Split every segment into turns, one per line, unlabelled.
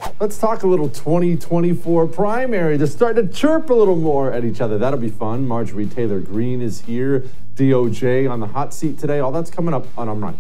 Let's talk a little 2024 primary. They're starting to chirp a little more at each other. That'll be fun. Marjorie Taylor Greene is here. DOJ on the hot seat today. All that's coming up on I'm Right.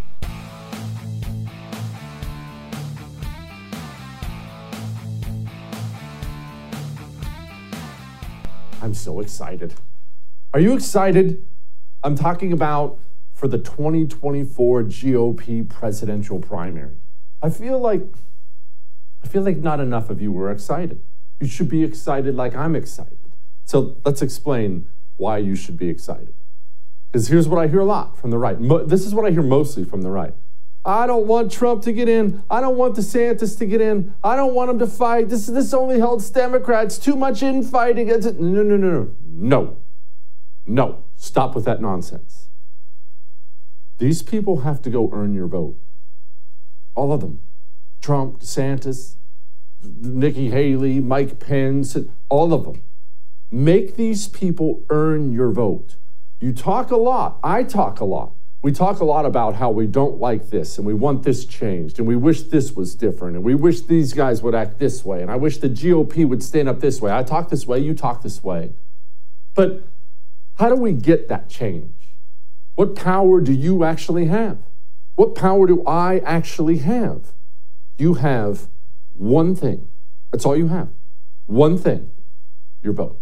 I'm so excited. Are you excited? I'm talking about for the 2024 GOP presidential primary. I feel like not enough of you were excited. You should be excited like I'm excited. So let's explain why you should be excited. Because here's what I hear a lot from the right. This is what I hear mostly from the right. I don't want Trump to get in. I don't want DeSantis to get in. I don't want him to fight. This only helps Democrats. Too much infighting. No. Stop with that nonsense. These people have to go earn your vote. All of them. Trump, DeSantis, Nikki Haley, Mike Pence, all of them. Make these people earn your vote. You talk a lot. I talk a lot. We talk a lot about how we don't like this and we want this changed and we wish this was different and we wish these guys would act this way and I wish the GOP would stand up this way. I talk this way, you talk this way. But how do we get that change? What power do you actually have? What power do I actually have? You have one thing. That's all you have. One thing. Your vote.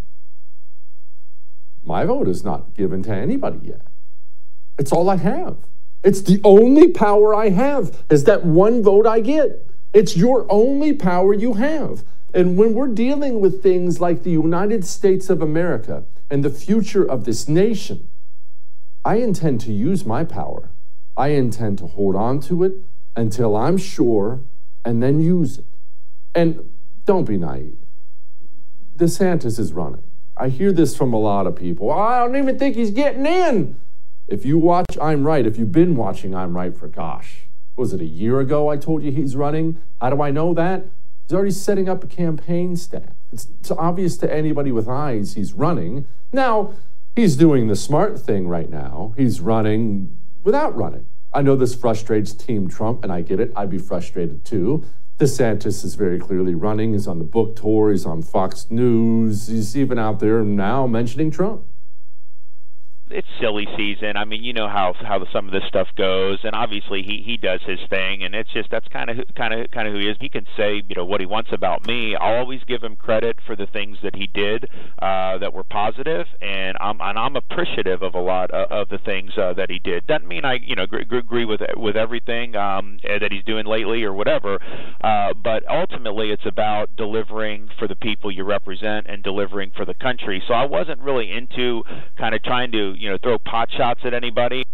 My vote is not given to anybody yet. It's all I have. It's the only power I have is that one vote I get. It's your only power you have. And when we're dealing with things like the United States of America and the future of this nation, I intend to use my power. I intend to hold on to it until I'm sure and then use it. And don't be naive. DeSantis is running. I hear this from a lot of people. I don't even think he's getting in. If you watch I'm Right, if you've been watching I'm Right for, was it a year ago I told you he's running? How do I know that? He's already setting up a campaign staff. It's obvious to anybody with eyes he's running. Now, he's doing the smart thing right now. He's running without running. I know this frustrates Team Trump, and I get it. I'd be frustrated too. DeSantis is very clearly running. He's on the book tour. He's on Fox News. He's even out there now mentioning Trump.
It's silly season. I mean, you know how some of this stuff goes, and obviously he does his thing, and it's just that's kind of who he is. He can say what he wants about me. I'll always give him credit for the things that he did that were positive, and I'm appreciative of a lot of the things that he did. Doesn't mean I agree with everything that he's doing lately or whatever, but ultimately it's about delivering for the people you represent and delivering for the country. So I wasn't really into kind of trying to throw pot shots at anybody.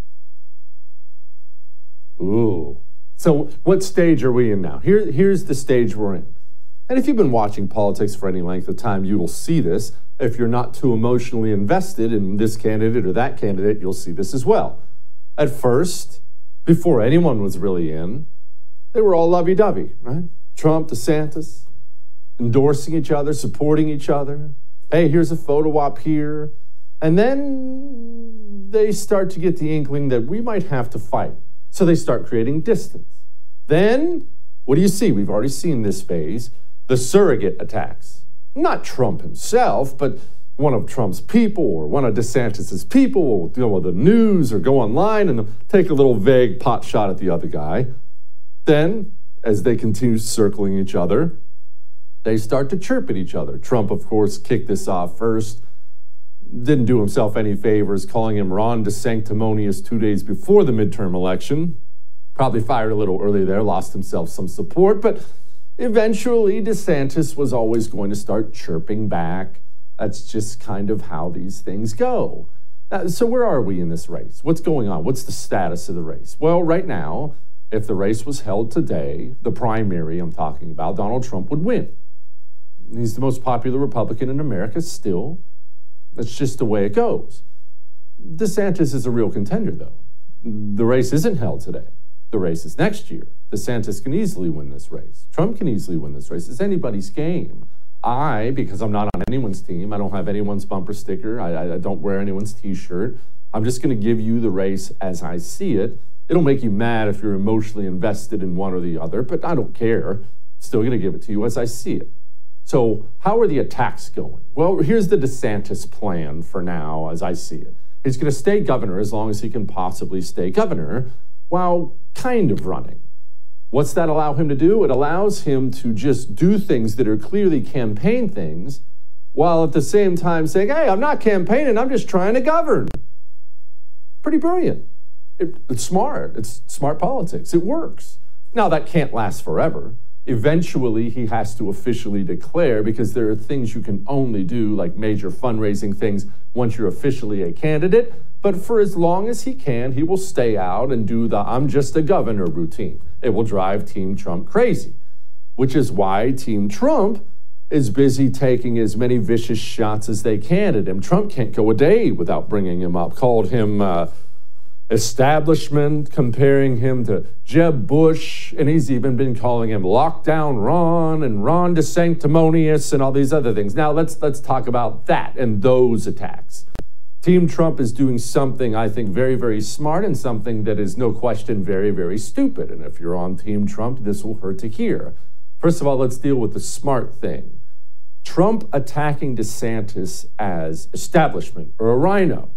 Ooh. So what stage are we in now? Here's the stage we're in. And if you've been watching politics for any length of time, you will see this. If you're not too emotionally invested in this candidate or that candidate, you'll see this as well. At first, before anyone was really in, they were all lovey-dovey, right? Trump, DeSantis, endorsing each other, supporting each other. Hey, here's a photo op here. And then they start to get the inkling that we might have to fight. So they start creating distance. Then, what do you see? We've already seen this phase. The surrogate attacks. Not Trump himself, but one of Trump's people or one of DeSantis's people will deal with the news or go online and take a little vague pot shot at the other guy. Then, as they continue circling each other, they start to chirp at each other. Trump, of course, kicked this off first. Didn't do himself any favors, calling him Ron DeSanctimonious 2 days before the midterm election. Probably fired a little early there, lost himself some support, but eventually DeSantis was always going to start chirping back. That's just kind of how these things go. So where are we in this race? What's going on? What's the status of the race? Well, right now, if the race was held today, the primary I'm talking about, Donald Trump would win. He's the most popular Republican in America still. That's just the way it goes. DeSantis is a real contender, though. The race isn't held today. The race is next year. DeSantis can easily win this race. Trump can easily win this race. It's anybody's game. Because I'm not on anyone's team, I don't have anyone's bumper sticker, I don't wear anyone's t-shirt, I'm just going to give you the race as I see it. It'll make you mad if you're emotionally invested in one or the other, but I don't care. Still going to give it to you as I see it. So how are the attacks going? Well, here's the DeSantis plan for now as I see it. He's going to stay governor as long as he can possibly stay governor while kind of running. What's that allow him to do? It allows him to just do things that are clearly campaign things while at the same time saying, hey, I'm not campaigning, I'm just trying to govern. Pretty brilliant. It's smart. It's smart politics. It works. Now, that can't last forever. Eventually, he has to officially declare because there are things you can only do, like major fundraising things, once you're officially a candidate. But for as long as he can, he will stay out and do the I'm just a governor routine. It will drive Team Trump crazy, which is why Team Trump is busy taking as many vicious shots as they can at him. Trump can't go a day without bringing him up, called him establishment, comparing him to Jeb Bush, and he's even been calling him Lockdown Ron and Ron DeSanctimonious and all these other things. Now let's talk about that and those attacks. Team Trump is doing something I think very, very smart and something that is no question very, very stupid. And if you're on Team Trump, this will hurt to hear. First of all, let's deal with the smart thing. Trump attacking DeSantis as establishment or a rhino.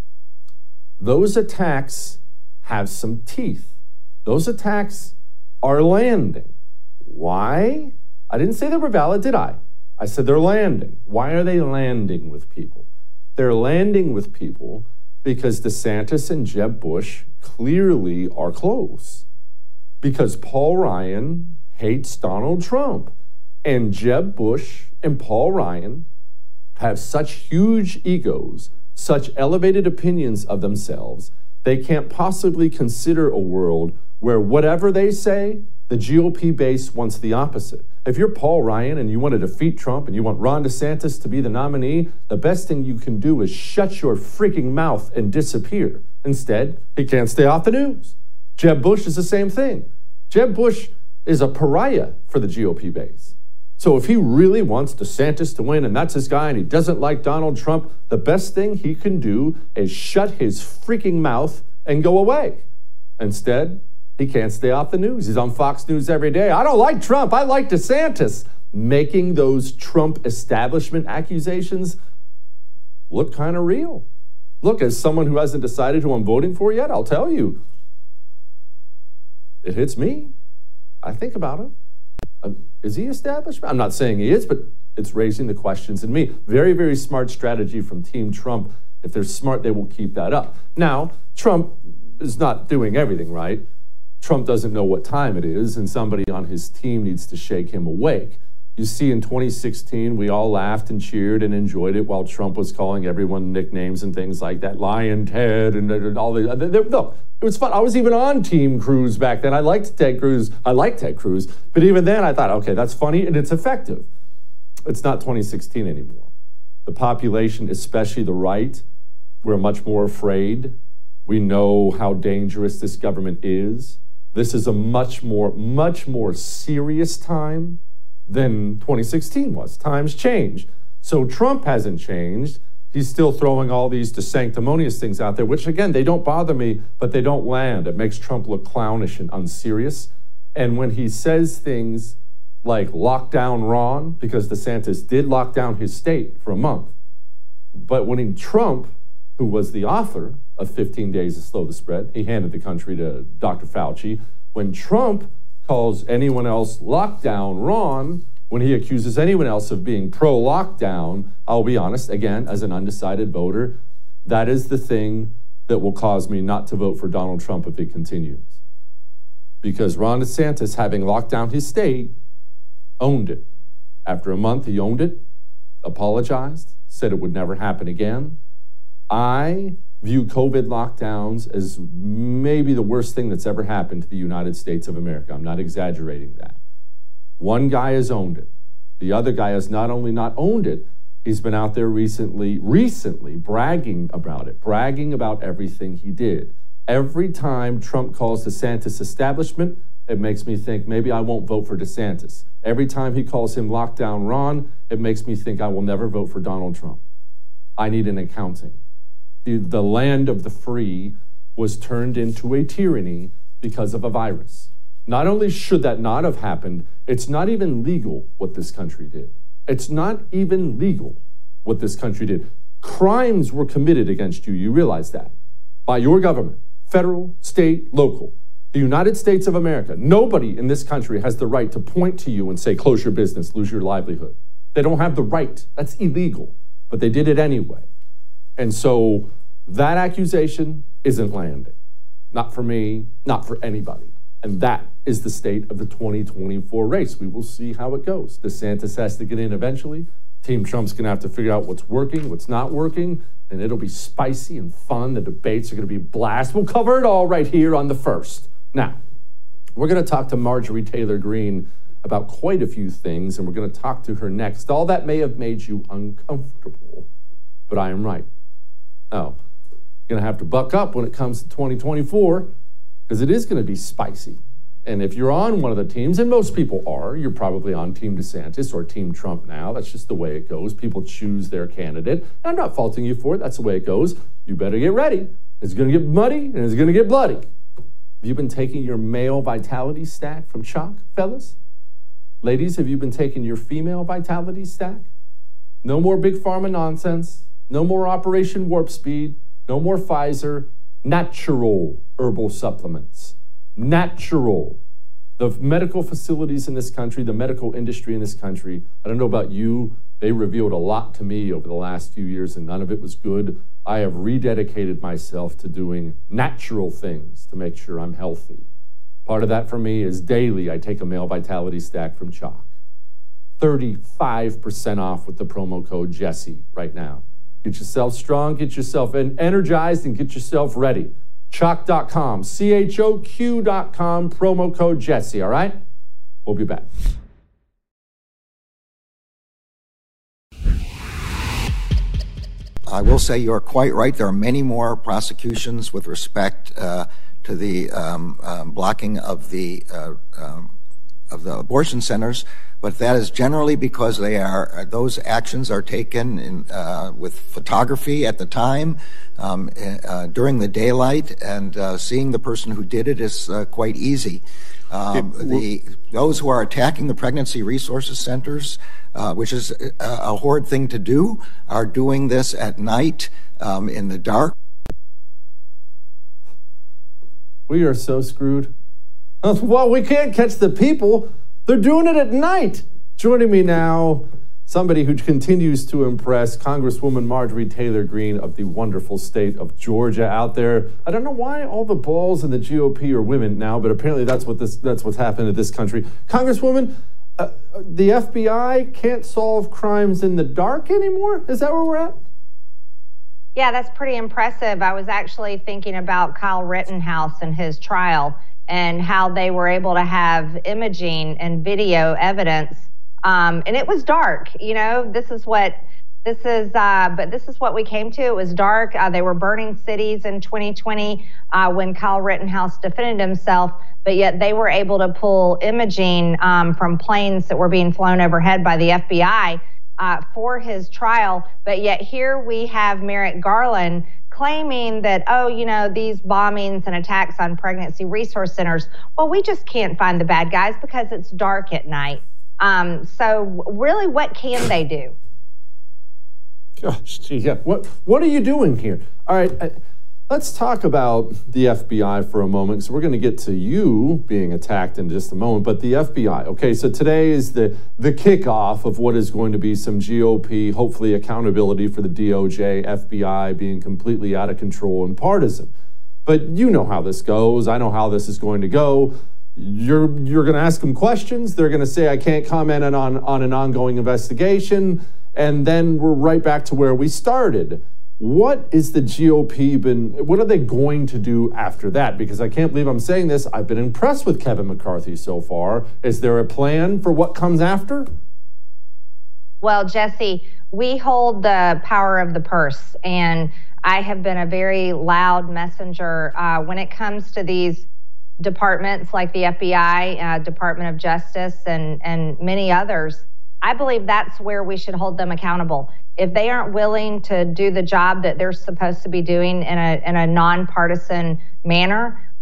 Those attacks have some teeth. Those attacks are landing. Why? I didn't say they were valid, did I? I said they're landing. Why are they landing with people? They're landing with people because DeSantis and Jeb Bush clearly are close. Because Paul Ryan hates Donald Trump. And Jeb Bush and Paul Ryan have such huge egos, such elevated opinions of themselves, they can't possibly consider a world where whatever they say, the GOP base wants the opposite. If you're Paul Ryan and you want to defeat Trump and you want Ron DeSantis to be the nominee, the best thing you can do is shut your freaking mouth and disappear. Instead, he can't stay off the news. Jeb Bush is the same thing. Jeb Bush is a pariah for the GOP base. So if he really wants DeSantis to win and that's his guy and he doesn't like Donald Trump, the best thing he can do is shut his freaking mouth and go away. Instead, he can't stay off the news. He's on Fox News every day. I don't like Trump. I like DeSantis. Making those Trump establishment accusations look kind of real. Look, as someone who hasn't decided who I'm voting for yet, I'll tell you, it hits me. I think about him. Is he establishment? I'm not saying he is, but it's raising the questions in me. Very, very smart strategy from Team Trump. If they're smart, they will keep that up. Now, Trump is not doing everything right. Trump doesn't know what time it is, and somebody on his team needs to shake him awake. You see, in 2016, we all laughed and cheered and enjoyed it while Trump was calling everyone nicknames and things like that, Lion Ted and all the. Look, it was fun. I was even on Team Cruz back then. I liked Ted Cruz. I liked Ted Cruz. But even then, I thought, okay, that's funny and it's effective. It's not 2016 anymore. The population, especially the right, we're much more afraid. We know how dangerous this government is. This is a much more serious time than 2016 was. Times change. So Trump hasn't changed. He's still throwing all these DeSanctimonious things out there, which again, they don't bother me, but they don't land. It makes Trump look clownish and unserious. And when he says things like lockdown Ron, because DeSantis did lock down his state for a month, but when Trump, who was the author of 15 Days to Slow the Spread, he handed the country to Dr. Fauci. When Trump calls anyone else lockdown Ron, when he accuses anyone else of being pro-lockdown, I'll be honest, again, as an undecided voter, that is the thing that will cause me not to vote for Donald Trump if it continues. Because Ron DeSantis, having locked down his state, owned it. After a month, he owned it, apologized, said it would never happen again. I view COVID lockdowns as maybe the worst thing that's ever happened to the United States of America. I'm not exaggerating that. One guy has owned it. The other guy has not only not owned it, he's been out there recently bragging about it, bragging about everything he did. Every time Trump calls DeSantis establishment, it makes me think maybe I won't vote for DeSantis. Every time he calls him lockdown Ron, it makes me think I will never vote for Donald Trump. I need an accounting. The land of the free was turned into a tyranny because of a virus. Not only should that not have happened, it's not even legal what this country did. It's not even legal what this country did. Crimes were committed against you. You realize that. By your government, federal, state, local. The United States of America. Nobody in this country has the right to point to you and say, close your business, lose your livelihood. They don't have the right. That's illegal. But they did it anyway. And so that accusation isn't landing. Not for me, not for anybody. And that is the state of the 2024 race. We will see how it goes. DeSantis has to get in eventually. Team Trump's going to have to figure out what's working, what's not working, and it'll be spicy and fun. The debates are going to be a blast. We'll cover it all right here on The First. Now, we're going to talk to Marjorie Taylor Greene about quite a few things, and we're going to talk to her next. All that may have made you uncomfortable, but I am right. Oh, you're going to have to buck up when it comes to 2024, because it is going to be spicy. And if you're on one of the teams, and most people are, you're probably on Team DeSantis or Team Trump now. That's just the way it goes. People choose their candidate. I'm not faulting you for it. That's the way it goes. You better get ready. It's going to get muddy, and it's going to get bloody. Have you been taking your male vitality stack from Chalk, fellas? Ladies, have you been taking your female vitality stack? No more big pharma nonsense. No more Operation Warp Speed. No more Pfizer. Natural herbal supplements. Natural. The medical facilities in this country, the medical industry in this country, I don't know about you, they revealed a lot to me over the last few years, and none of it was good. I have rededicated myself to doing natural things to make sure I'm healthy. Part of that for me is daily I take a male vitality stack from Chalk. 35% off with the promo code Jesse right now. Get yourself strong, get yourself energized, and get yourself ready. Chalk.com, CHOQ.com, promo code Jesse, all right? We'll be back.
I will say you're quite right. There are many more prosecutions with respect to the blocking of the abortion centers, but that is generally because those actions are taken with photography at the time, during the daylight, and seeing the person who did it is quite easy. Those who are attacking the pregnancy resources centers, which is a horrid thing to do, are doing this at night in the dark.
We are so screwed. Well, we can't catch the people. They're doing it at night. Joining me now, somebody who continues to impress, Congresswoman Marjorie Taylor Greene of the wonderful state of Georgia out there. I don't know why all the balls in the GOP are women now, but apparently that's what's happened in this country. Congresswoman, the FBI can't solve crimes in the dark anymore? Is that where we're at?
Yeah, that's pretty impressive. I was actually thinking about Kyle Rittenhouse and his trial and how they were able to have imaging and video evidence. And it was dark, you know, but this is what we came to. It was dark. They were burning cities in 2020 when Kyle Rittenhouse defended himself, but yet they were able to pull imaging from planes that were being flown overhead by the FBI for his trial. But yet here we have Merrick Garland claiming that, oh, you know, these bombings and attacks on pregnancy resource centers, well, we just can't find the bad guys because it's dark at night. So really, what can they do?
Gosh, gee, yeah. What are you doing here? All right, let's talk about the FBI for a moment. So we're going to get to you being attacked in just a moment. But the FBI, okay, so today is the kickoff of what is going to be some GOP, hopefully accountability for the DOJ, FBI being completely out of control and partisan. But you know how this goes. I know how this is going to go. You're going to ask them questions. They're going to say, I can't comment on an ongoing investigation. And then we're right back to where we started. What is the GOP what are they going to do after that? Because I can't believe I'm saying this. I've been impressed with Kevin McCarthy so far. Is there a plan for what comes after?
Well, Jesse, we hold the power of the purse. And I have been a very loud messenger when it comes to these departments like the FBI, Department of Justice, and many others. I believe that's where we should hold them accountable. If they aren't willing to do the job that they're supposed to be doing in a nonpartisan manner,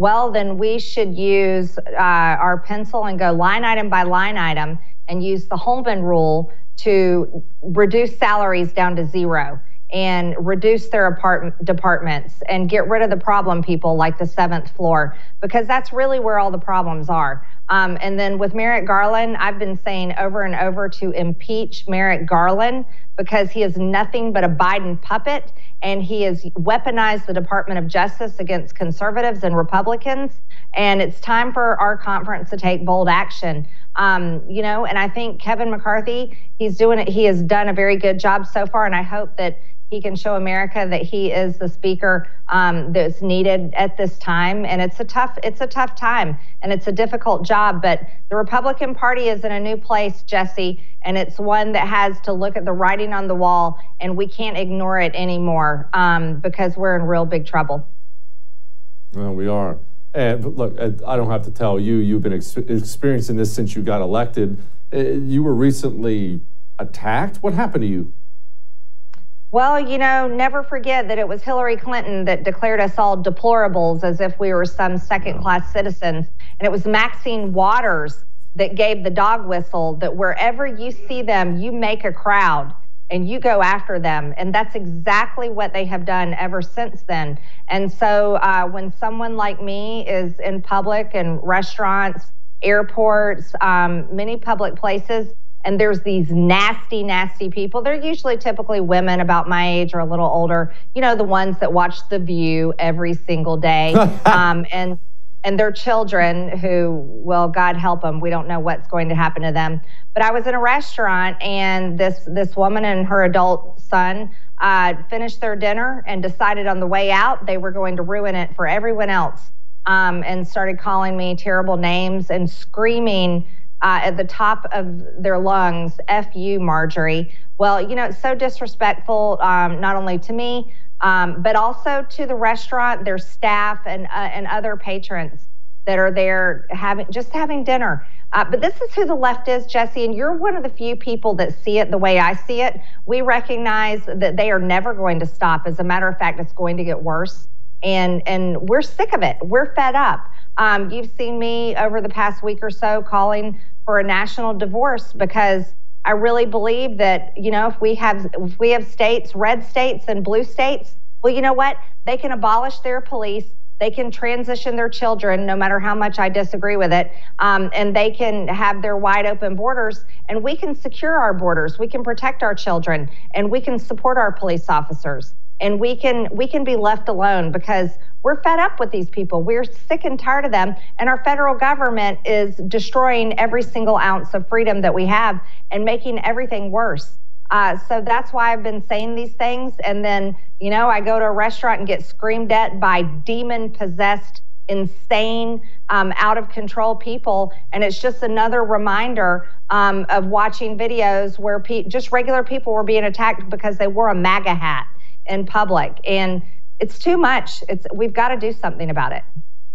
well, then we should use our pencil and go line item by line item and use the Holman rule to reduce salaries down to zero and reduce their departments and get rid of the problem people like the 7th floor, because that's really where all the problems are. And then with Merrick Garland, I've been saying over and over to impeach Merrick Garland because he is nothing but a Biden puppet, and he has weaponized the Department of Justice against conservatives and Republicans. And it's time for our conference to take bold action. You know, and I think Kevin McCarthy, he has done a very good job so far, and I hope that he can show America that he is the speaker that's needed at this time. And it's a tough time, and it's a difficult job. But the Republican Party is in a new place, Jesse, and it's one that has to look at the writing on the wall, and we can't ignore it anymore because we're in real big trouble.
Well, we are. And look, I don't have to tell you, you've been experiencing this since you got elected. You were recently attacked. What happened to you?
Well, you know, never forget that it was Hillary Clinton that declared us all deplorables as if we were some second-class citizens. And it was Maxine Waters that gave the dog whistle that wherever you see them, you make a crowd and you go after them. And that's exactly what they have done ever since then. And so when someone like me is in public and restaurants, airports, many public places, and there's these nasty, nasty people. They're usually typically women about my age or a little older, you know, the ones that watch The View every single day. And their children who, well, God help them, we don't know what's going to happen to them. But I was in a restaurant, and this woman and her adult son finished their dinner and decided on the way out they were going to ruin it for everyone else, and started calling me terrible names and screaming at the top of their lungs, F you, Marjorie. Well, you know, it's so disrespectful, not only to me, but also to the restaurant, their staff, and other patrons that are there having dinner. But this is who the left is, Jesse, and you're one of the few people that see it the way I see it. We recognize that they are never going to stop. As a matter of fact, it's going to get worse. And we're sick of it. We're fed up. You've seen me over the past week or so calling for a national divorce because I really believe that, you know, if we have states, red states and blue states, well, you know what? They can abolish their police. They can transition their children, no matter how much I disagree with it, and they can have their wide open borders, and we can secure our borders. We can protect our children, and we can support our police officers. And we can be left alone because we're fed up with these people. We're sick and tired of them. And our federal government is destroying every single ounce of freedom that we have and making everything worse. So that's why I've been saying these things. And then, you know, I go to a restaurant and get screamed at by demon-possessed, insane, out of control people. And it's just another reminder of watching videos where just regular people were being attacked because they wore a MAGA hat in public, and it's too much. We've got to do something about it.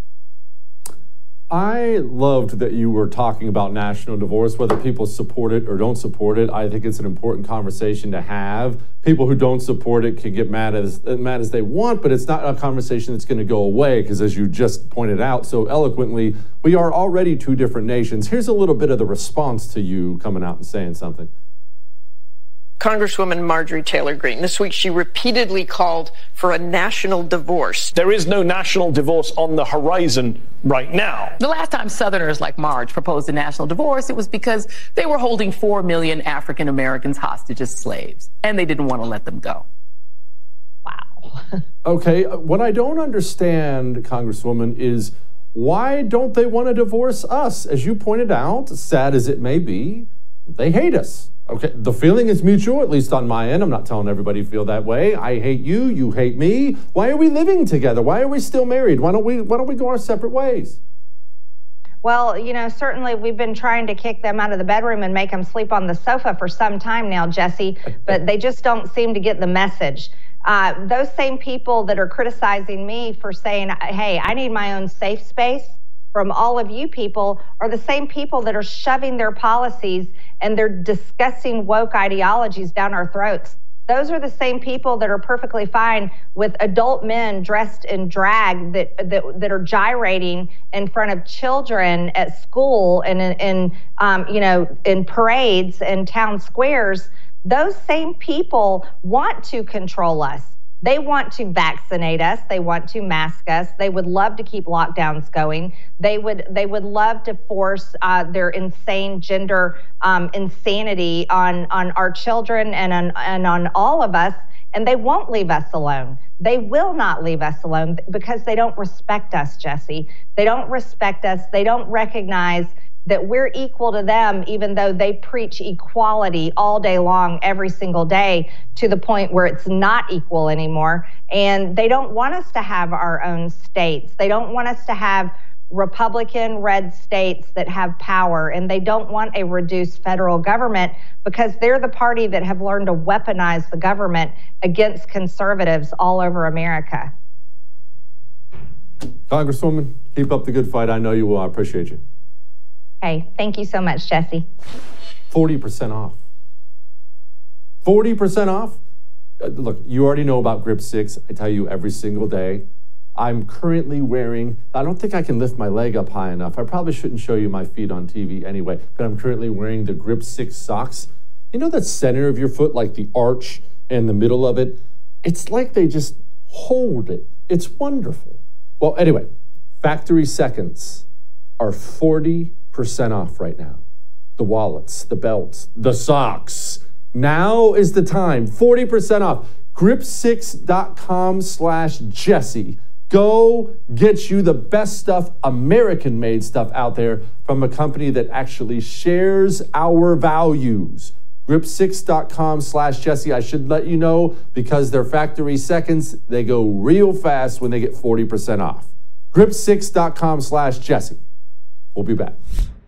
I loved that you were talking about national divorce, whether people support it or don't support it. I think it's an important conversation to have. People who don't support it can get mad as they want, but it's not a conversation that's going to go away because, as you just pointed out so eloquently, we are already two different nations. Here's a little bit of the response to you coming out and saying something.
Congresswoman Marjorie Taylor Greene. This week, she repeatedly called for a national divorce.
There is no national divorce on the horizon right now.
The last time Southerners like Marge proposed a national divorce, it was because they were holding 4 million African Americans hostage as slaves, and they didn't want to let them go.
Wow.
Okay, what I don't understand, Congresswoman, is why don't they want to divorce us? As you pointed out, sad as it may be, they hate us. Okay, the feeling is mutual, at least on my end. I'm not telling everybody to feel that way. I hate you, you hate me. Why are we living together? Why are we still married? Why don't we go our separate ways?
Well, you know, certainly we've been trying to kick them out of the bedroom and make them sleep on the sofa for some time now, Jesse, but they just don't seem to get the message. Those same people that are criticizing me for saying, hey, I need my own safe space from all of you people are the same people that are shoving their policies and their disgusting woke ideologies down our throats. Those are the same people that are perfectly fine with adult men dressed in drag that are gyrating in front of children at school and in parades and town squares. Those same people want to control us. They want to vaccinate us. They want to mask us. They would love to keep lockdowns going. They would love to force their insane gender insanity on our children and on all of us. And they won't leave us alone. They will not leave us alone because they don't respect us, Jesse. They don't respect us. They don't recognize that we're equal to them, even though they preach equality all day long, every single day, to the point where it's not equal anymore. And they don't want us to have our own states. They don't want us to have Republican red states that have power, and they don't want a reduced federal government because they're the party that have learned to weaponize the government against conservatives all over America.
Congresswoman, keep up the good fight. I know you will. I appreciate you.
Hey, thank you so much, Jesse.
40% off. 40% off? Look, you already know about Grip 6. I tell you every single day. I'm currently wearing, I don't think I can lift my leg up high enough. I probably shouldn't show you my feet on TV anyway, but I'm currently wearing the Grip 6 socks. You know that center of your foot, like the arch and the middle of it? It's like they just hold it. It's wonderful. Well, anyway, factory seconds are 40% off right now. The wallets, the belts, the socks. Now is the time. 40% off. Grip6.com/Jesse. Go get you the best stuff, American-made stuff out there from a company that actually shares our values. Grip6.com/Jesse. I should let you know because they're factory seconds. They go real fast when they get 40% off. Grip6.com/Jesse. We'll be back.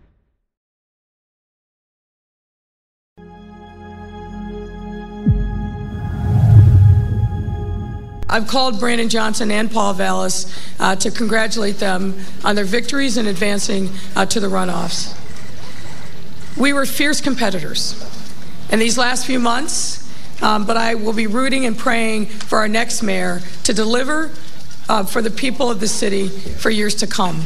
I've called Brandon Johnson and Paul Vallis to congratulate them on their victories in advancing to the runoffs. We were fierce competitors in these last few months, but I will be rooting and praying for our next mayor to deliver for the people of the city for years to come.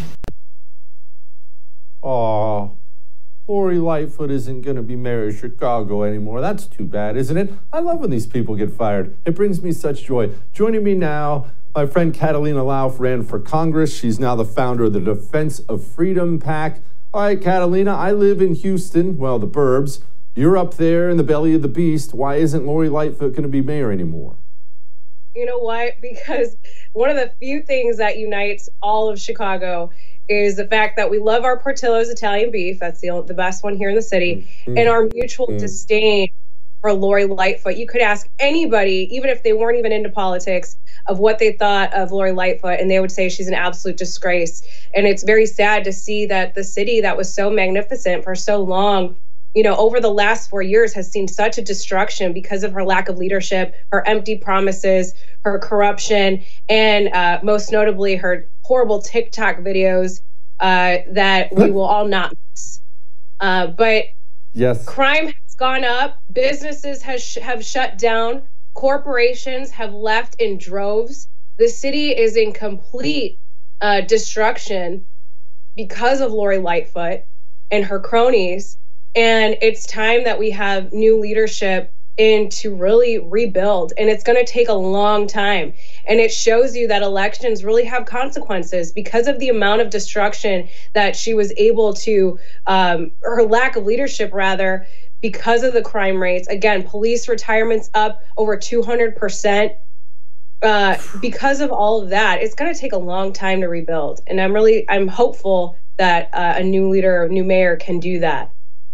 Aw, Lori Lightfoot isn't going to be mayor of Chicago anymore. That's too bad, isn't it? I love when these people get fired. It brings me such joy. Joining me now, my friend Catalina Lauf ran for Congress. She's now the founder of the Defense of Freedom PAC. All right, Catalina, I live in Houston, well, the burbs. You're up there in the belly of the beast. Why isn't Lori Lightfoot going to be mayor anymore?
You know what? Because one of the few things that unites all of Chicago is the fact that we love our Portillo's Italian beef. That's the best one here in the city. And our mutual disdain for Lori Lightfoot. You could ask anybody, even if they weren't even into politics, of what they thought of Lori Lightfoot, and they would say she's an absolute disgrace. And it's very sad to see that the city that was so magnificent for so long, you know, over the last 4 years has seen such a destruction because of her lack of leadership, her empty promises, her corruption, and most notably her horrible TikTok videos that we will all not miss. But
yes,
crime has gone up, businesses have shut down, corporations have left in droves. The city is in complete destruction because of Lori Lightfoot and her cronies. And it's time that we have new leadership in to really rebuild. And it's going to take a long time. And it shows you that elections really have consequences because of the amount of destruction that she was able to, her lack of leadership rather, because of the crime rates. Again, police retirements up over 200%. Because of all of that, it's going to take a long time to rebuild. And I'm hopeful that a new leader, a new mayor can do that.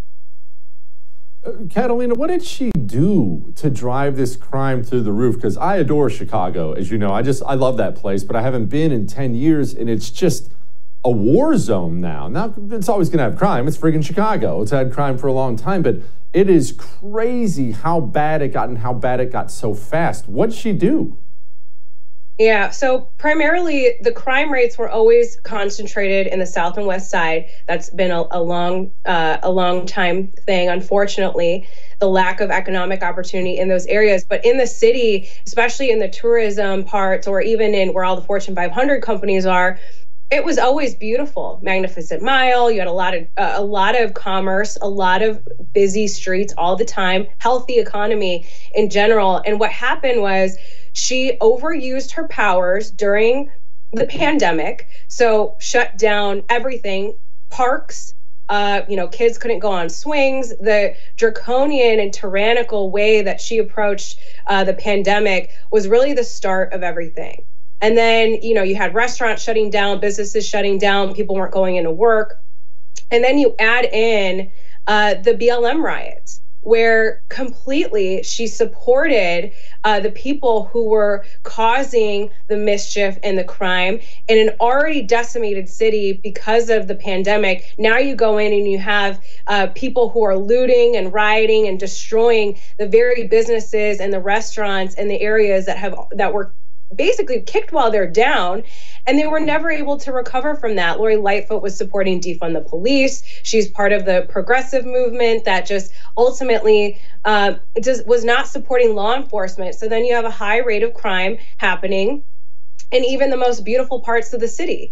Catalina, what did she do to drive this crime through the roof? Because I adore Chicago, as you know. I love that place, but I haven't been in 10 years, and it's just a war zone now. Now, it's always going to have crime. It's friggin' Chicago. It's had crime for a long time, but it is crazy how bad it got and how bad it got so fast. What'd she do?
Yeah, so primarily the crime rates were always concentrated in the South and West Side. That's been a long time thing, unfortunately, the lack of economic opportunity in those areas. But in the city, especially in the tourism parts, or even in where all the Fortune 500 companies are, it was always beautiful. Magnificent Mile. You had a lot of commerce, a lot of busy streets all the time, healthy economy in general. And what happened was she overused her powers during the pandemic. So shut down everything, parks. Kids couldn't go on swings. The draconian and tyrannical way that she approached the pandemic was really the start of everything. And then, you had restaurants shutting down, businesses shutting down, people weren't going into work. And then you add in the BLM riots, where completely she supported the people who were causing the mischief and the crime in an already decimated city because of the pandemic. Now you go in and you have people who are looting and rioting and destroying the very businesses and the restaurants and the areas that were basically kicked while they're down, and they were never able to recover from that. Lori Lightfoot was supporting defund the police. She's part of the progressive movement that just ultimately was not supporting law enforcement. So then you have a high rate of crime happening in even the most beautiful parts of the city.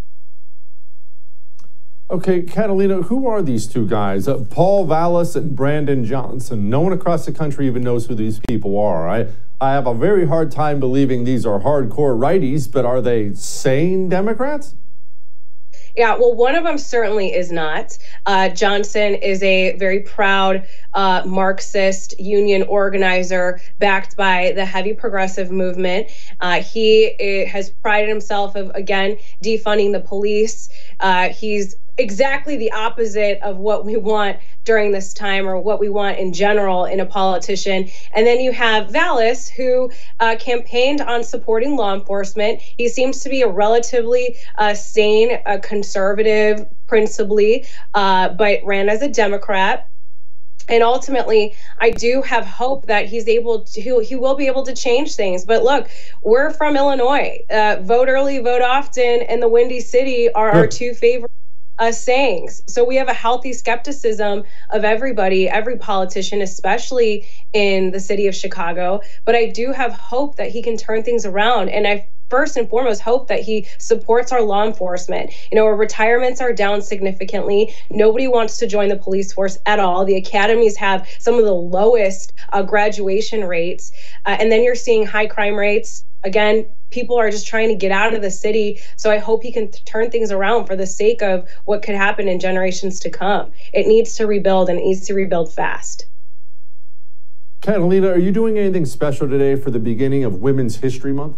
Okay, Catalina, who are these two guys? Paul Vallas and Brandon Johnson. No one across the country even knows who these people are. I have a very hard time believing these are hardcore righties, but are they sane Democrats?
Yeah, well, one of them certainly is not. Johnson is a very proud Marxist union organizer backed by the heavy progressive movement. He has prided himself of, again, defunding the police. He's exactly the opposite of what we want during this time, or what we want in general in a politician. And then you have Vallas, who campaigned on supporting law enforcement. He seems to be a relatively sane, conservative, principally, but ran as a Democrat. And ultimately, I do have hope that he will be able to change things. But look, we're from Illinois. Vote early, vote often, and the Windy City are our two favorite sayings. So we have a healthy skepticism of everybody, every politician, especially in the city of Chicago. But I do have hope that he can turn things around. And I first and foremost hope that he supports our law enforcement. Our retirements are down significantly. Nobody wants to join the police force at all. The academies have some of the lowest graduation rates. And then you're seeing high crime rates. Again, people are just trying to get out of the city. So I hope he can turn things around for the sake of what could happen in generations to come. It needs to rebuild, and it needs to rebuild fast.
Catalina, are you doing anything special today for the beginning of Women's History Month?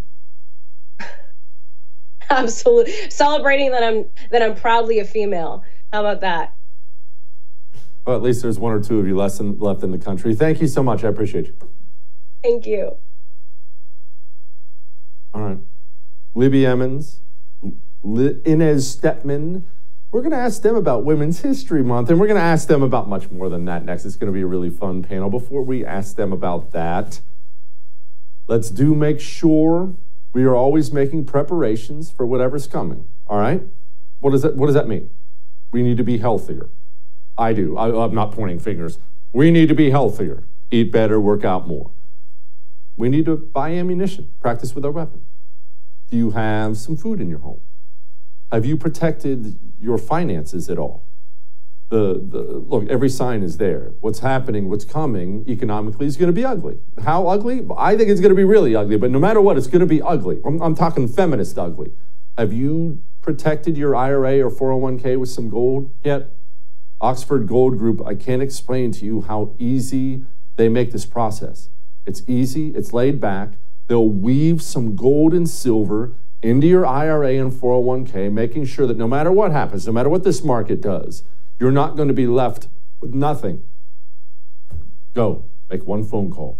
Absolutely. Celebrating that I'm proudly a female. How about that?
Well, at least there's one or two of you left in the country. Thank you so much. I appreciate you.
Thank you.
All right. Libby Emmons, Inez Stepman. We're going to ask them about Women's History Month, and we're going to ask them about much more than that next. It's going to be a really fun panel. Before we ask them about that, let's make sure we are always making preparations for whatever's coming. All right? What does that mean? We need to be healthier. I do. I'm not pointing fingers. We need to be healthier, eat better, work out more. We need to buy ammunition, practice with our weapon. Do you have some food in your home? Have you protected your finances at all? Look, every sign is there. What's happening, what's coming economically is going to be ugly. How ugly? I think it's going to be really ugly, but no matter what, it's going to be ugly. I'm talking feminist ugly. Have you protected your IRA or 401k with some gold yet? Oxford Gold Group, I can't explain to you how easy they make this process. It's easy, it's laid back. They'll weave some gold and silver into your IRA and 401k, making sure that no matter what happens, no matter what this market does, you're not going to be left with nothing. Go, make one phone call,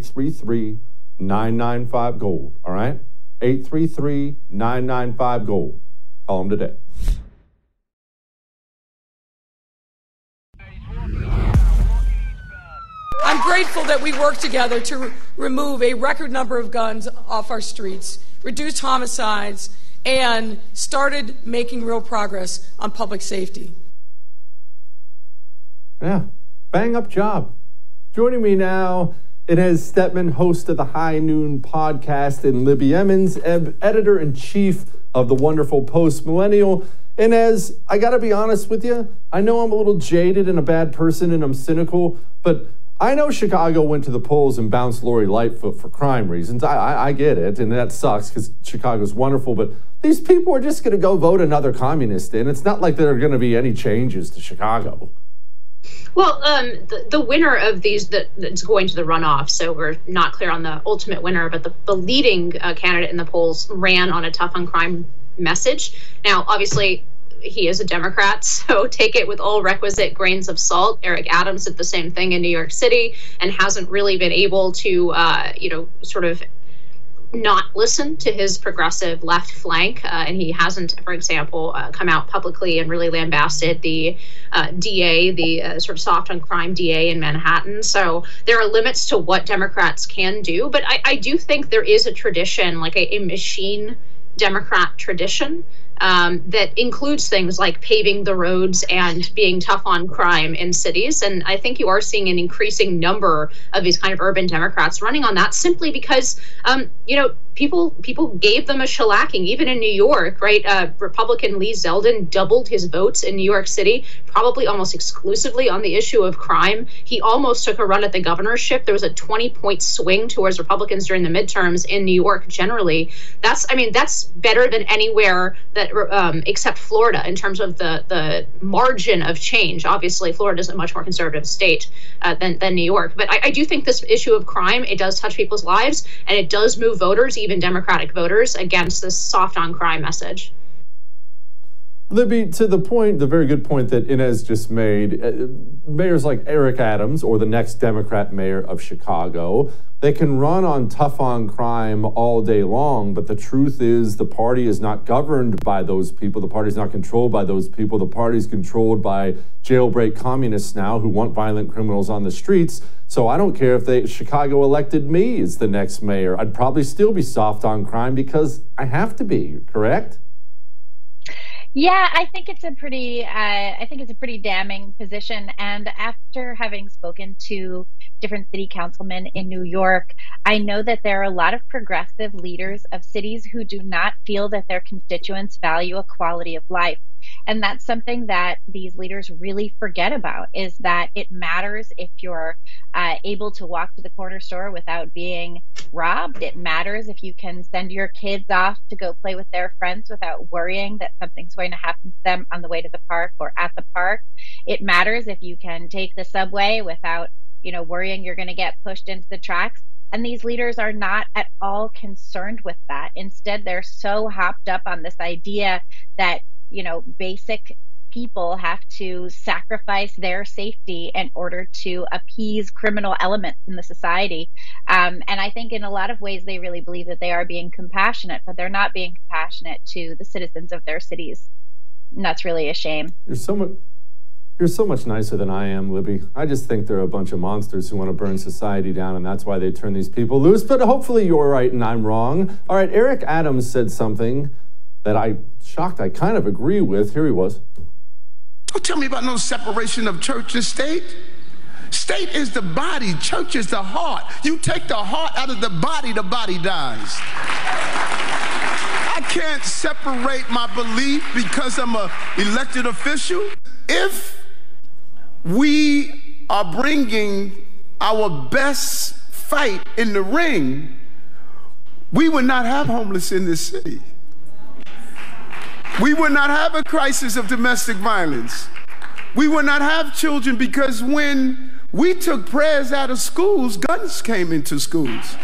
833-995-GOLD, all right? 833-995-GOLD. Call them today.
I'm grateful that we worked together to remove a record number of guns off our streets. reduced homicides, and started making real progress on public safety.
Yeah, bang up job. Joining me now, Inez Stepman, host of the High Noon podcast, and Libby Emmons, editor-in-chief of the wonderful Post Millennial. Inez, I got to be honest with you. I know I'm a little jaded and a bad person and I'm cynical, but I know Chicago went to the polls and bounced Lori Lightfoot for crime reasons. I get it, and that sucks because Chicago's wonderful, but these people are just going to go vote another communist in. It's not like there are going to be any changes to Chicago.
Well, the winner of these that's going to the runoff, so we're not clear on the ultimate winner, but the leading candidate in the polls ran on a tough on crime message. Now, obviously, he is a Democrat, so take it with all requisite grains of salt. Eric Adams did the same thing in New York City and hasn't really been able to, sort of not listen to his progressive left flank. And he hasn't, for example, come out publicly and really lambasted the DA, the sort of soft on crime DA in Manhattan. So there are limits to what Democrats can do. But I do think there is a tradition, like a machine Democrat tradition, that includes things like paving the roads and being tough on crime in cities. And I think you are seeing an increasing number of these kind of urban Democrats running on that simply because, people gave them a shellacking, even in New York, right? Republican Lee Zeldin doubled his votes in New York City, probably almost exclusively on the issue of crime. He almost took a run at the governorship. There was a 20-point swing towards Republicans during the midterms in New York generally. That's better than anywhere that except Florida in terms of the margin of change. Obviously, Florida is a much more conservative state than New York. But I do think this issue of crime, it does touch people's lives, and it does move voters, even Democratic voters, against this soft on crime message.
Libby, to the point, the very good point that Inez just made, mayors like Eric Adams or the next Democrat mayor of Chicago, they can run on tough on crime all day long, but the truth is the party is not governed by those people. The party is not controlled by those people. The party is controlled by jailbreak communists now who want violent criminals on the streets. So I don't care if Chicago elected me as the next mayor. I'd probably still be soft on crime because I have to be, correct?
Yeah, I think it's a pretty damning position. And after having spoken to different city councilmen in New York, I know that there are a lot of progressive leaders of cities who do not feel that their constituents value a quality of life. And that's something that these leaders really forget about, is that it matters if you're able to walk to the corner store without being robbed. It matters if you can send your kids off to go play with their friends without worrying that something's going to happen to them on the way to the park or at the park. It matters if you can take the subway without, worrying you're going to get pushed into the tracks. And these leaders are not at all concerned with that. Instead, they're so hopped up on this idea that basic people have to sacrifice their safety in order to appease criminal elements in the society. And I think in a lot of ways, they really believe that they are being compassionate, but they're not being compassionate to the citizens of their cities. And that's really a shame. You're so much nicer than I am, Libby. I just think they're a bunch of monsters who want to burn society down, and that's why they turn these people loose. But hopefully you're right and I'm wrong. All right, Eric Adams said something that I kind of agree with. Here he was.
Don't tell me about no separation of church and state. State is the body, church is the heart. You take the heart out of the body dies. I can't separate my belief because I'm an elected official. If we are bringing our best fight in the ring, we would not have homeless in this city. We would not have a crisis of domestic violence. We would not have children, because when we took prayers out of schools, guns came into schools.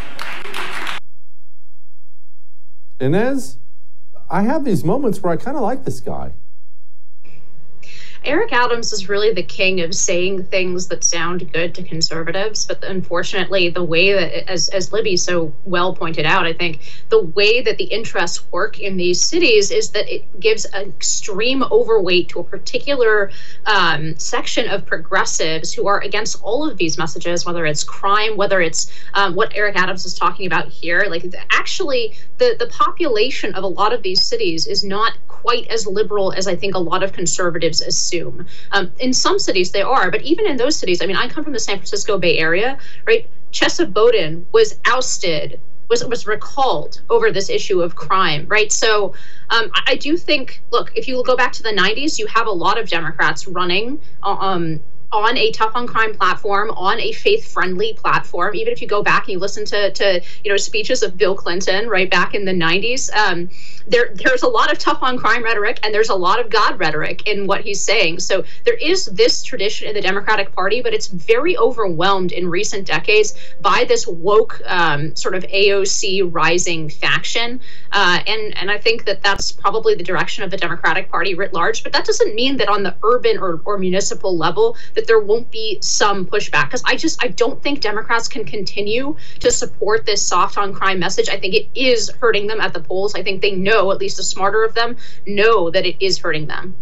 Inez, I have these moments where I kind of like this guy.
Eric Adams is really the king of saying things that sound good to conservatives, but unfortunately, the way that, as Libby so well pointed out, I think the way that the interests work in these cities is that it gives an extreme overweight to a particular section of progressives who are against all of these messages, whether it's crime, whether it's what Eric Adams is talking about here. Like, actually, the population of a lot of these cities is not quite as liberal as I think a lot of conservatives assume. In some cities they are, but even in those cities, I mean, I come from the San Francisco Bay Area, right? Chesa Boudin was ousted, was recalled over this issue of crime, right? So I do think, look, if you go back to the 90s, you have a lot of Democrats running on a tough on crime platform, on a faith-friendly platform. Even if you go back and you listen to speeches of Bill Clinton right back in the 90s, there's a lot of tough on crime rhetoric, and there's a lot of God rhetoric in what he's saying. So there is this tradition in the Democratic Party, but it's very overwhelmed in recent decades by this woke sort of AOC rising faction. And I think that that's probably the direction of the Democratic Party writ large. But that doesn't mean that on the urban or municipal level that there won't be some pushback, because I don't think Democrats can continue to support this soft on crime message. I think it is hurting them at the polls. I think they know, at least the smarter of them, know that it is hurting them.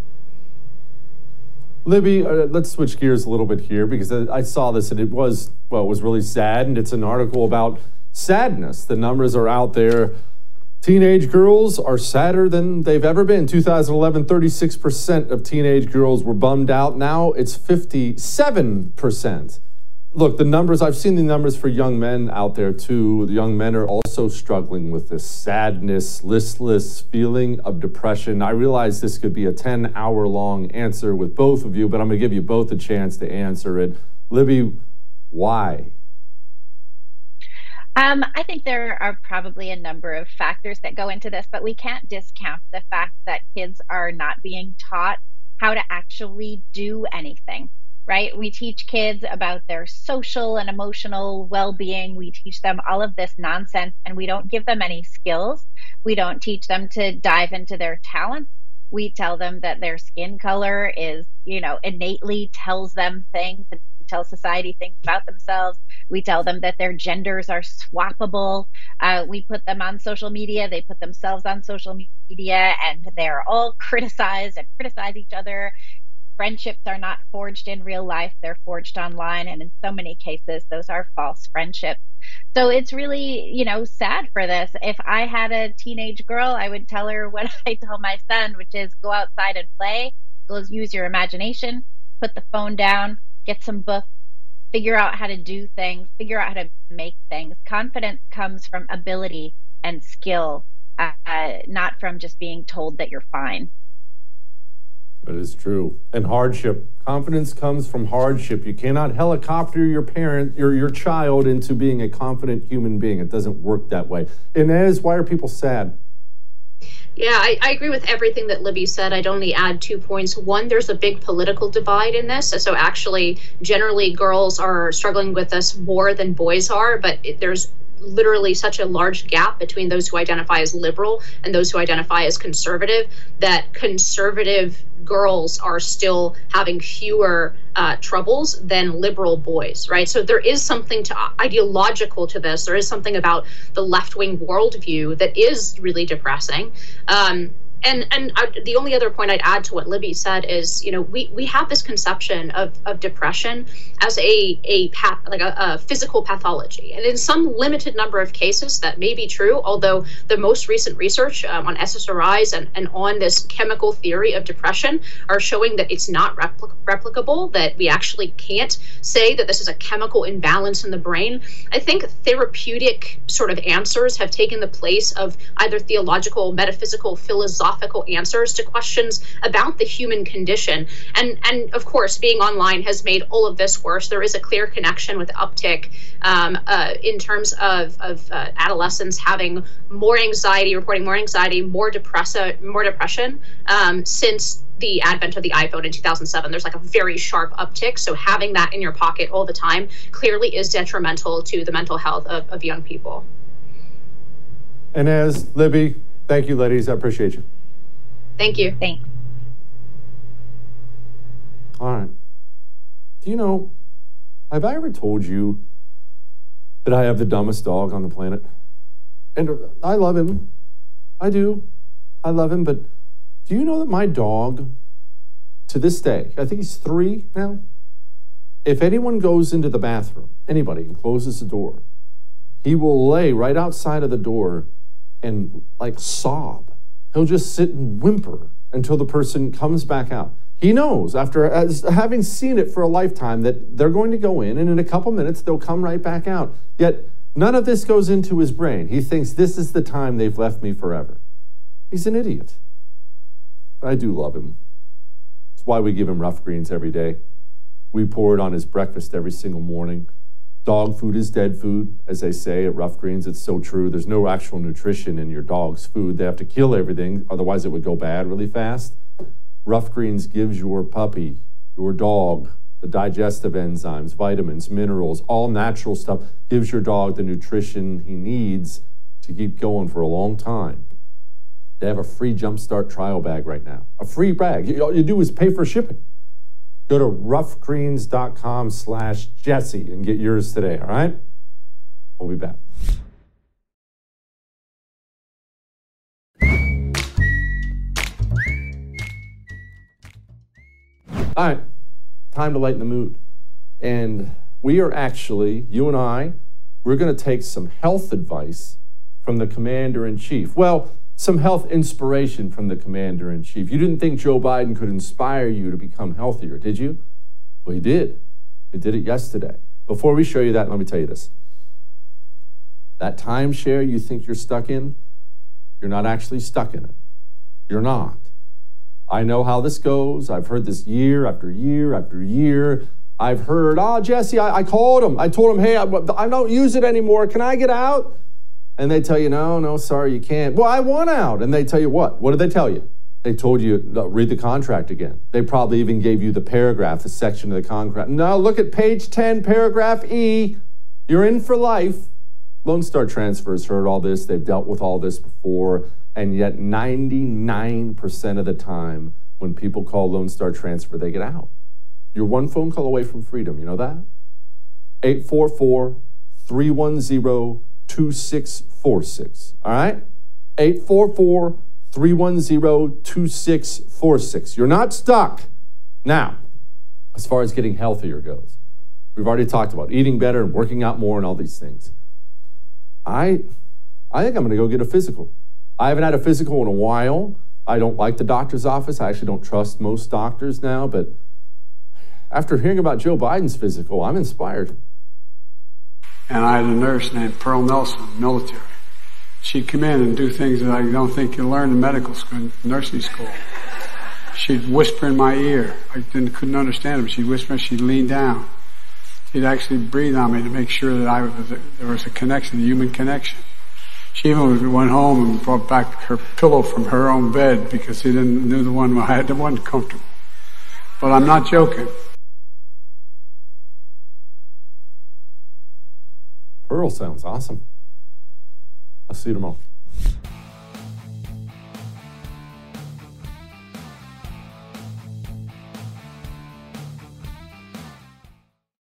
Libby, let's switch gears a little bit here, because I saw this and it was really sad, and it's an article about sadness. The numbers are out there. Teenage girls are sadder than they've ever been. 2011, 36% of teenage girls were bummed out. Now it's 57%. Look, the numbers, I've seen the numbers for young men out there too. The young men are also struggling with this sadness, listless feeling of depression. I realize this could be a 10-hour-long answer with both of you, but I'm going to give you both a chance to answer it. Libby, why?
I think there are probably a number of factors that go into this, but we can't discount the fact that kids are not being taught how to actually do anything, right? We teach kids about their social and emotional well-being. We teach them all of this nonsense, and we don't give them any skills. We don't teach them to dive into their talents. We tell them that their skin color is, innately tells them things, and tells society things about themselves. We tell them that their genders are swappable. We put them on social media. They put themselves on social media, and they're all criticized and criticize each other. Friendships are not forged in real life. They're forged online. And in so many cases, those are false friendships. So it's really, sad for this. If I had a teenage girl, I would tell her what I tell my son, which is go outside and play, go use your imagination, put the phone down, get some books, figure out how to do things, figure out how to make things. Confidence comes from ability and skill, not from just being told that you're fine.
That is true. And hardship. Confidence comes from hardship. You cannot helicopter your child into being a confident human being. It doesn't work that way. Inez, why are people sad?
Yeah, I agree with everything that Libby said. I'd only add 2 points. One, there's a big political divide in this. So actually, generally, girls are struggling with this more than boys are, but there's literally such a large gap between those who identify as liberal and those who identify as conservative that conservative girls are still having fewer troubles than liberal boys, right? So there is something ideological to this. There is something about the left-wing worldview that is really depressing. And the only other point I'd add to what Libby said is, we have this conception of depression as a physical pathology. And in some limited number of cases, that may be true, although the most recent research on SSRIs and on this chemical theory of depression are showing that it's not replicable, that we actually can't say that this is a chemical imbalance in the brain. I think therapeutic sort of answers have taken the place of either theological, metaphysical, philosophical answers to questions about the human condition. And of course, being online has made all of this worse. There is a clear connection with uptick in terms of adolescents having more anxiety, reporting more anxiety, more depression since the advent of the iPhone in 2007. There's like a very sharp uptick. So having that in your pocket all the time clearly is detrimental to the mental health of young people.
Inez, Libby, thank you, ladies. I appreciate you.
Thank you.
Thanks.
All right. Do you know, have I ever told you that I have the dumbest dog on the planet? And I love him. I do. I love him. But do you know that my dog, to this day, I think he's 3 now, if anyone goes into the bathroom, anybody, and closes the door, he will lay right outside of the door and like sob. He'll just sit and whimper until the person comes back out. He knows, after having seen it for a lifetime, that they're going to go in, and in a couple minutes, they'll come right back out. Yet, none of this goes into his brain. He thinks this is the time they've left me forever. He's an idiot. I do love him. That's why we give him Rough Greens every day. We pour it on his breakfast every single morning. Dog food is dead food, as they say at Rough Greens. It's so true. There's no actual nutrition in your dog's food. They have to kill everything, otherwise it would go bad really fast. Rough Greens gives your puppy, your dog, the digestive enzymes, vitamins, minerals, all natural stuff, gives your dog the nutrition he needs to keep going for a long time. They have a free Jumpstart trial bag right now. A free bag. All you do is pay for shipping. Go to roughgreens.com/Jesse and get yours today, all right? We'll be back. All right, time to lighten the mood. And we are actually, you and I, we're going to take some health advice from the Commander-in-Chief. Well, some health inspiration from the Commander-in-Chief. You didn't think Joe Biden could inspire you to become healthier, did you? Well, he did. He did it yesterday. Before we show you that, let me tell you this. That timeshare you think you're stuck in, you're not actually stuck in it. You're not. I know how this goes. I've heard this year after year after year. I've heard, Jesse, I called him. I told him, hey, I don't use it anymore. Can I get out? And they tell you, no, sorry, you can't. Well, I want out. And they tell you what? What did they tell you? They told you, read the contract again. They probably even gave you the paragraph, the section of the contract. No, look at page 10, paragraph E. You're in for life. Lone Star Transfer's heard all this. They've dealt with all this before. And yet 99% of the time when people call Lone Star Transfer, they get out. You're one phone call away from freedom. You know that? 844-310-2646. All right? 844-310-2646. You're not stuck. Now, as far as getting healthier goes, we've already talked about eating better and working out more and all these things. I think I'm going to go get a physical. I haven't had a physical in a while. I don't like the doctor's office. I actually don't trust most doctors now, but after hearing about Joe Biden's physical, I'm inspired.
And I had a nurse named Pearl Nelson, military. She'd come in and do things that I don't think you learn in medical school, nursing school. She'd whisper in my ear. I couldn't understand her. She'd whisper, she'd lean down. She'd actually breathe on me to make sure that there was a connection, a human connection. She even went home and brought back her pillow from her own bed because she knew the one I had that wasn't comfortable. But I'm not joking.
Pearl sounds awesome. I'll see you tomorrow.